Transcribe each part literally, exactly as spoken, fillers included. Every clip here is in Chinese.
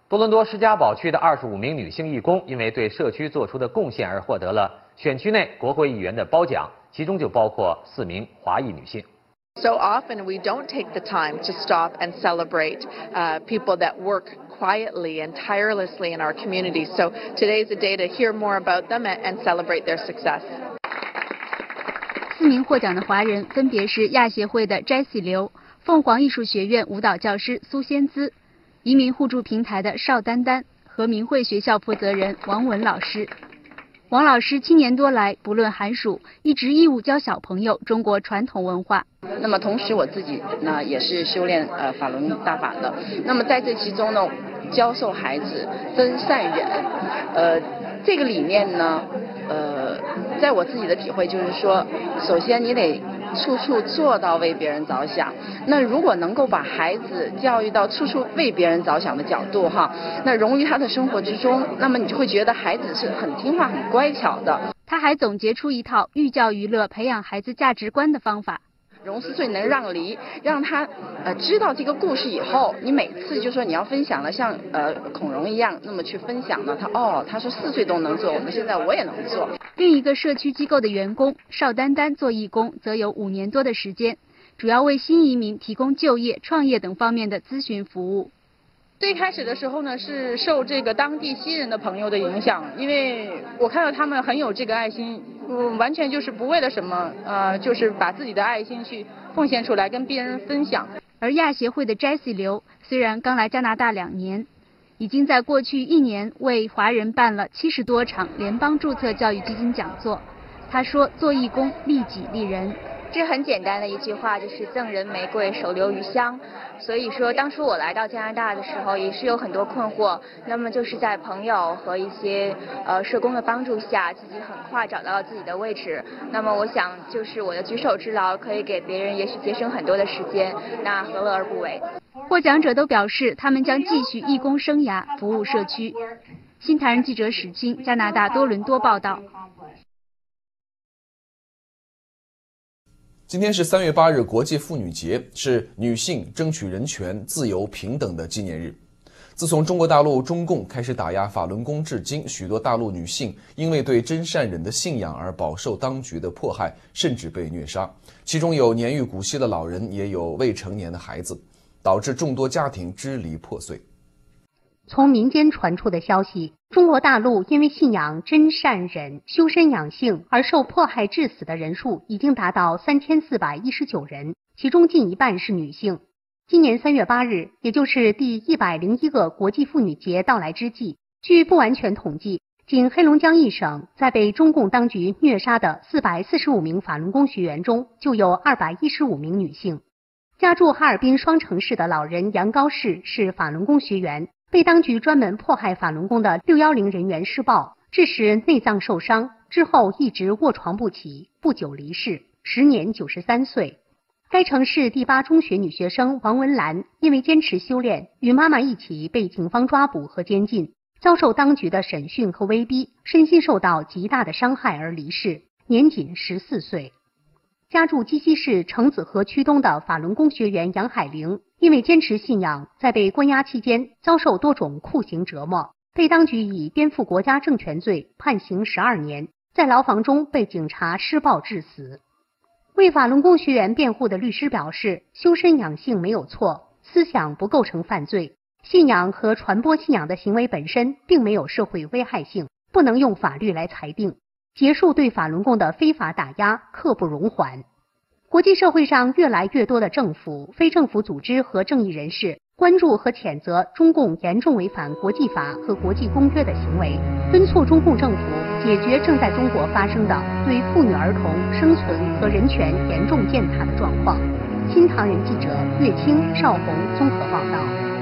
多伦多士嘉堡区的二十五名女性义工因为对社区做出的贡献而获得了选区内国会议员的褒奖，其中就包括四名华裔女性。 So often we don't take the time to stop and celebrate uh, people that work quietly and tirelessly in our community. So today is a day to hear more about them and, and celebrate their success. 四名获奖的华人分别是亚协会的 Jessie 刘、凤凰艺术学院舞蹈教师苏仙姿、移民互助平台的邵丹丹和明慧学校负责人王文老师。王老师七年多来，不论寒暑，一直义务教小朋友中国传统文化。 那么同时我自己呢也是修炼呃法轮大法的。那么在这其中呢，教授孩子分善忍，呃这个理念呢，呃在我自己的体会就是说，首先你得处处做到为别人着想。那如果能够把孩子教育到处处为别人着想的角度哈，那融于他的生活之中，那么你就会觉得孩子是很听话、很乖巧的。 他还总结出一套寓教于乐、培养孩子价值观的方法。 融四岁能让梨，让他呃知道这个故事以后，你每次就说你要分享了，像呃孔融一样，那么去分享呢，他哦他说四岁都能做，我们现在我也能做。 另一个社区机构的员工邵丹丹做义工，则有五年多的时间，主要为新移民提供就业、创业等方面的咨询服务。 最开始的时候呢，是受这个当地新人的朋友的影响，因为我看到他们很有这个爱心，嗯，完全就是不为了什么，呃，就是把自己的爱心去奉献出来，跟别人分享。 而亚协会的 Jessie 刘虽然刚来加拿大两年，已经在过去一年为华人办了七十多场联邦注册教育基金讲座。他说，做义工利己利人。 这很简单的一句话，就是赠人玫瑰，手留余香。所以说，当初我来到加拿大的时候，也是有很多困惑。那么就是在朋友和一些呃社工的帮助下，自己很快找到了自己的位置。那么我想，就是我的举手之劳，可以给别人也许节省很多的时间，那何乐而不为？ 获奖者都表示，他们将继续义工生涯，服务社区。新唐人记者史清，加拿大多伦多报道。 今天是三月八日，国际妇女节，是女性争取人权、自由、平等的纪念日。自从中国大陆中共开始打压法轮功至今，许多大陆女性因为对真善忍的信仰而饱受当局的迫害，甚至被虐杀。其中有年逾古稀的老人，也有未成年的孩子，导致众多家庭支离破碎。 从民间传出的消息，中国大陆因为信仰真善忍、修身养性而受迫害致死的人数已经达到三千四百一十九人，其中近一半是女性。今年三月八日，也就是第一百零一个国际妇女节到来之际，据不完全统计，仅黑龙江一省在被中共当局虐杀的四百四十五名法轮功学员中，就有二百一十五名女性。家住哈尔滨双城市的老人杨高士是法轮功学员，被当局专门迫害法轮功的六一零人员施暴，致使内脏受伤，之后一直卧床不起，不久离世，时年九十三岁。该城市第八中学女学生王文兰因为坚持修炼，与妈妈一起被警方抓捕和监禁，遭受当局的审讯和威逼，身心受到极大的伤害而离世，年仅十四岁。家住鸡西市城子河区东的法轮功学员杨海玲，因为坚持信仰，在被关押期间遭受多种酷刑折磨，被当局以颠覆国家政权罪判刑十二年，在牢房中被警察施暴致死。为法轮功学员辩护的律师表示，修身养性没有错，思想不构成犯罪，信仰和传播信仰的行为本身并没有社会危害性，不能用法律来裁定，结束对法轮功的非法打压，刻不容缓。国际社会上越来越多的政府、非政府组织和正义人士关注和谴责中共严重违反国际法和国际公约的行为，敦促中共政府解决正在中国发生的对妇女儿童生存和人权严重践踏的状况。新唐人记者岳清、邵红综合报道。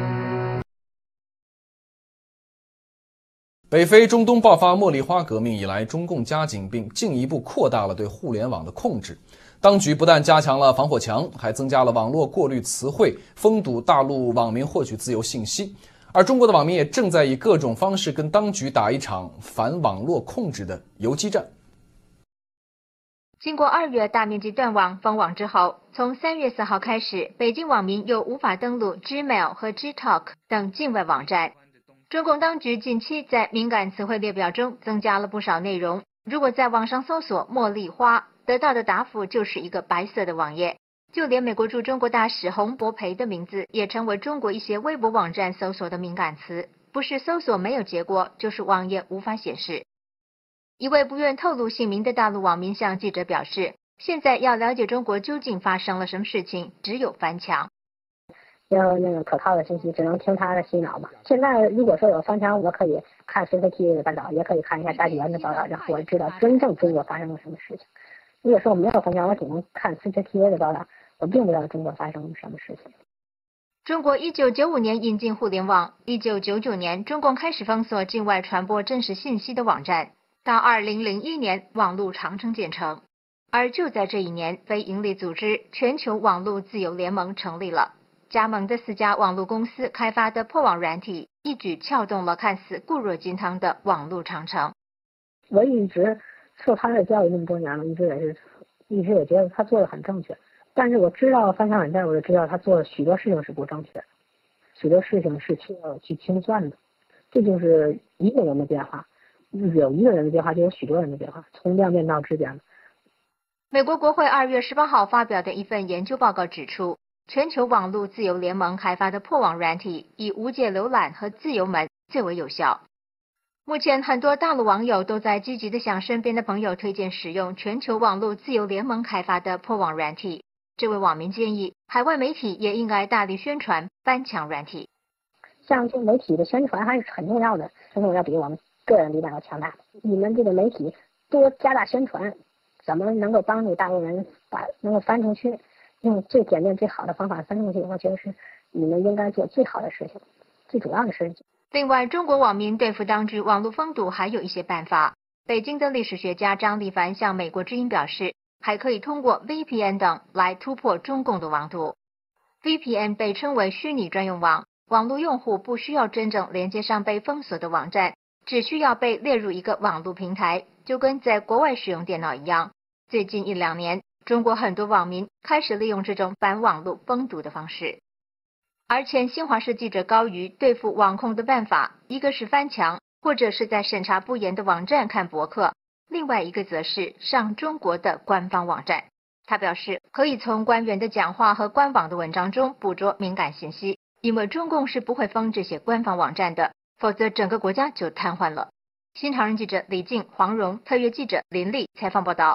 北非中东爆发茉莉花革命以来，中共加紧并进一步扩大了对互联网的控制。当局不但加强了防火墙，还增加了网络过滤词汇，封堵大陆网民获取自由信息。而中国的网民也正在以各种方式跟当局打一场反网络控制的游击战。 经过二月大面积断网封网之后，从三月四号开始，北京网民又无法登录 Gmail 和 Gtalk 等境外网站。 中共当局近期在敏感词汇列表中增加了不少内容，如果在网上搜索茉莉花，得到的答复就是一个白色的网页。就连美国驻中国大使洪博培的名字也成为中国一些微博网站搜索的敏感词，不是搜索没有结果，就是网页无法显示。一位不愿透露姓名的大陆网民向记者表示，现在要了解中国究竟发生了什么事情，只有翻墙。 要那个可靠的信息，只能听他的洗脑嘛。现在如果说有翻墙，我可以看 C C T V 的报道，也可以看一下大纪元的报道，然后我知道真正中国发生了什么事情。如果说我没有翻墙，我只能看 C C T V 的报道，我并不知道中国发生了什么事情。 中国一九九五年引进互联网，一九九九年中共开始封锁境外传播真实信息的网站，到二零零一年网络长城建成。而就在这一年，非营利组织全球网络自由联盟成立了。加盟的四家网络公司开发的破网软体，一举撬动了看似固若金汤的网络长城。 我一直受他的教育那么多年了，一直也是，一直也觉得他做的很正确。但是我知道翻墙软件，我就知道他做的许多事情是不正确的，许多事情是需要去清算的。这就是一个人的变化，有一个人的变化，就有许多人的变化，从量变到质变了。 美国国会二月十八号发表的一份研究报告指出，全球网络自由联盟开发的破网软体以无界浏览和自由门最为有效。目前很多大陆网友都在积极地向身边的朋友推荐使用全球网络自由联盟开发的破网软体。这位网民建议，海外媒体也应该大力宣传翻墙软体。 像这媒体的宣传还是很重要的，很重要，比我们个人力量要强大。你们这个媒体多加大宣传，怎么能够帮助大陆人把能够翻出去？用最简便最好的方法翻出去，我觉得是你们应该做最好的事情，最主要的事情。 另外，中国网民对付当局网络封堵还有一些办法。北京的历史学家张立凡向美国之音表示，还可以通过 V P N 等来突破中共的网堵。V P N 被称为虚拟专用网，网络用户不需要真正连接上被封锁的网站，只需要被列入一个网络平台，就跟在国外使用电脑一样。最近一两年，中国很多网民开始利用这种反网络封堵的方式。而前新华社记者高瑜对付网控的办法，一个是翻墙，或者是在审查不严的网站看博客，另外一个则是上中国的官方网站。他表示，可以从官员的讲话和官网的文章中捕捉敏感信息，因为中共是不会封这些官方网站的，否则整个国家就瘫痪了。新唐人记者李静、黄荣，特约记者林丽采访报道。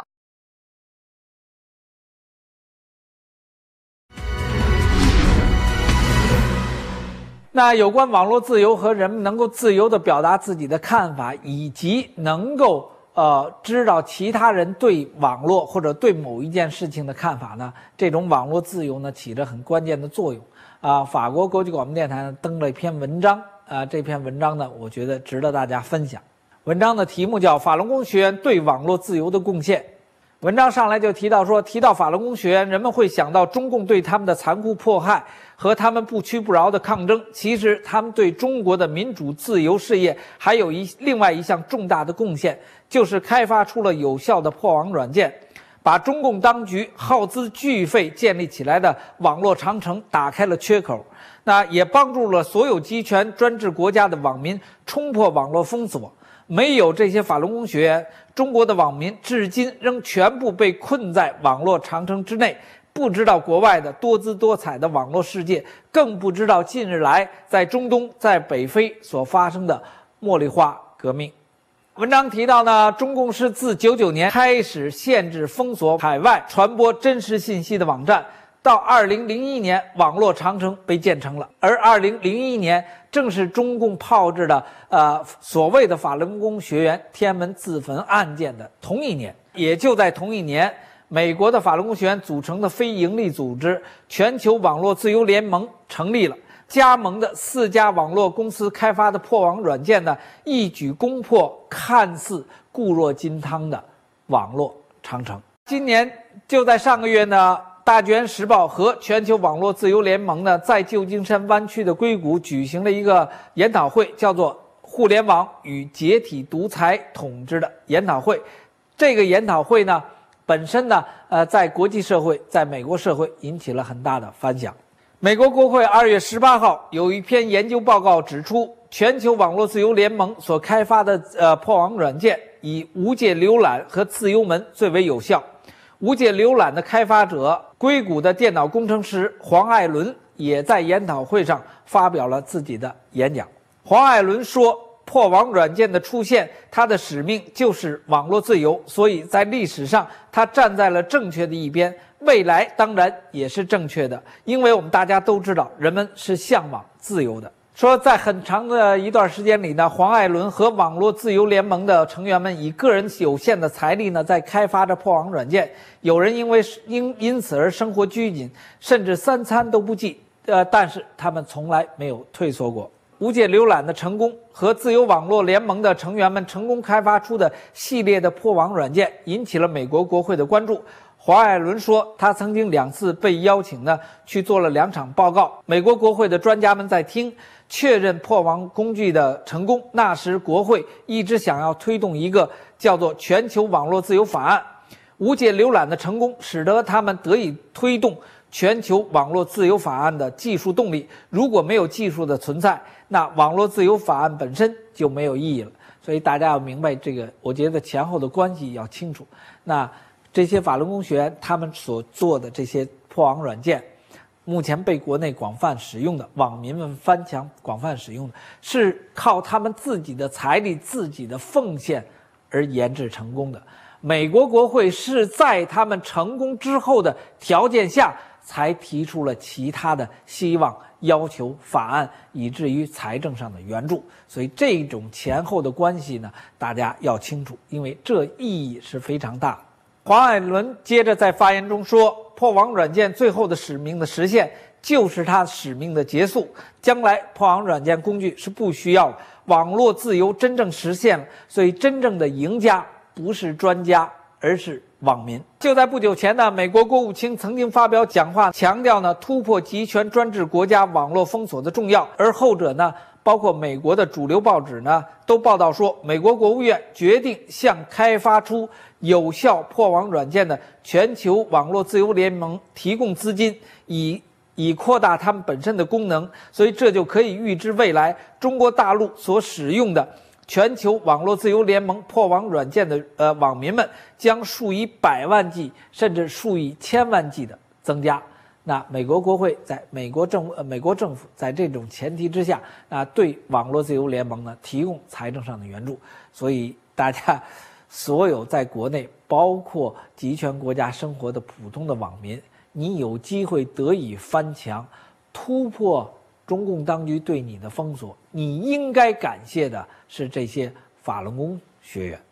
那有关网络自由和人们能够自由地表达自己的看法，以及能够呃知道其他人对网络或者对某一件事情的看法呢，这种网络自由呢起着很关键的作用。啊、呃，法国国际广播电台呢登了一篇文章，啊、呃，这篇文章呢我觉得值得大家分享。文章的题目叫《法轮功学员对网络自由的贡献》。文章上来就提到说，提到法轮功学员，人们会想到中共对他们的残酷迫害和他们不屈不挠的抗争。其实他们对中国的民主自由事业还有一另外一项重大的贡献，就是开发出了有效的破网软件，把中共当局耗资巨费建立起来的网络长城打开了缺口。那也帮助了所有集权专制国家的网民冲破网络封锁。没有这些法轮功学员，中国的网民至今仍全部被困在网络长城之内，不知道国外的多姿多彩的网络世界，更不知道近日来在中东、在北非所发生的茉莉花革命。文章提到呢，中共是自九九年开始限制封锁海外传播真实信息的网站，到二零零一年网络长城被建成了，而二零零一年正是中共炮制的呃所谓的法轮功学员天安门自焚案件的同一年。也就在同一年，美国的法轮功学员组成的非营利组织全球网络自由联盟成立了，加盟的四家网络公司开发的破网软件呢，一举攻破看似固若金汤的网络长城。今年就在上个月呢，大纪元时报和全球网络自由联盟呢，在旧金山湾区的硅谷举行了一个研讨会，叫做《互联网与解体独裁统治》的研讨会。这个研讨会呢，本身呢，呃，在国际社会，在美国社会引起了很大的反响。美国国会二月十八号有一篇研究报告指出， 全球网络自由联盟所开发的呃破网软件以无界浏览和自由门最为有效。无界浏览的开发者硅谷的电脑工程师黄艾伦也在研讨会上发表了自己的演讲。黄艾伦说，破网软件的出现，它的使命就是网络自由，所以在历史上它站在了正确的一边，未来当然也是正确的，因为我们大家都知道，人们是向往自由的。说在很长的一段时间里呢，黄艾伦和网络自由联盟的成员们以个人有限的财力呢，在开发着破网软件。有人因为因因此而生活拘谨，甚至三餐都不继，呃，但是他们从来没有退缩过。无界浏览的成功和自由网络联盟的成员们成功开发出的系列的破网软件，引起了美国国会的关注。黄艾伦说，他曾经两次被邀请呢去做了两场报告。美国国会的专家们在听，确认破网工具的成功。那时国会一直想要推动一个叫做全球网络自由法案。无界浏览的成功使得他们得以推动全球网络自由法案的技术动力。如果没有技术的存在，那网络自由法案本身就没有意义了。所以大家要明白这个，我觉得前后的关系要清楚。那这些法轮功学员他们所做的这些破网软件，目前被国内广泛使用的，网民们翻墙广泛使用的，是靠他们自己的财力、自己的奉献而研制成功的。美国国会是在他们成功之后的条件下，才提出了其他的希望、要求、法案，以至于财政上的援助。所以这种前后的关系呢，大家要清楚，因为这意义是非常大的。黄艾伦接着在发言中说，破网软件最后的使命的实现，就是它使命的结束。将来破网软件工具是不需要了，网络自由真正实现了，所以真正的赢家不是专家，而是网民。就在不久前呢，美国国务卿曾经发表讲话，强调呢突破集权专制国家网络封锁的重要，而后者呢，包括美国的主流报纸呢，都报道说，美国国务院决定向开发出有效破网软件的全球网络自由联盟提供资金，以以扩大他们本身的功能。所以这就可以预知未来中国大陆所使用的全球网络自由联盟破网软件的呃网民们将数以百万计甚至数以千万计的增加。那美国国会在美国政呃美国政府在这种前提之下，啊，对网络自由联盟呢提供财政上的援助。所以大家所有在国内包括集权国家生活的普通的网民，你有机会得以翻墙，突破中共当局对你的封锁，你应该感谢的是这些法轮功学员。